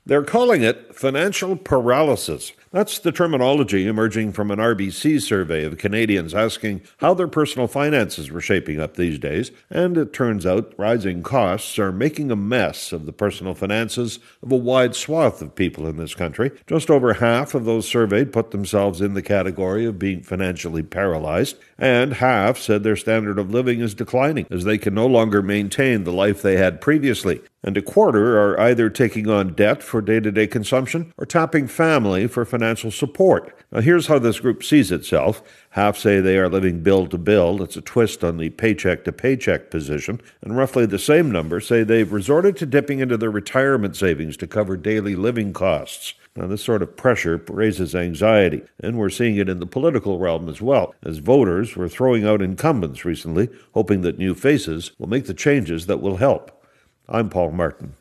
They're calling it financial paralysis. That's the terminology emerging from an RBC survey of Canadians asking how their personal finances were shaping up these days. And it turns out rising costs are making a mess of the personal finances of a wide swath of people in this country. Just over half of those surveyed put themselves in the category of being financially paralyzed, and half said their standard of living is declining as they can no longer maintain the life they had previously. And a quarter are either taking on debt for day-to-day consumption or tapping family for financial support. Now, here's how this group sees itself. Half say they are living bill to bill. It's a twist on the paycheck-to-paycheck position. And roughly the same number say they've resorted to dipping into their retirement savings to cover daily living costs. Now, this sort of pressure raises anxiety, and we're seeing it in the political realm as well, as voters were throwing out incumbents recently, hoping that new faces will make the changes that will help. I'm Paul Martin.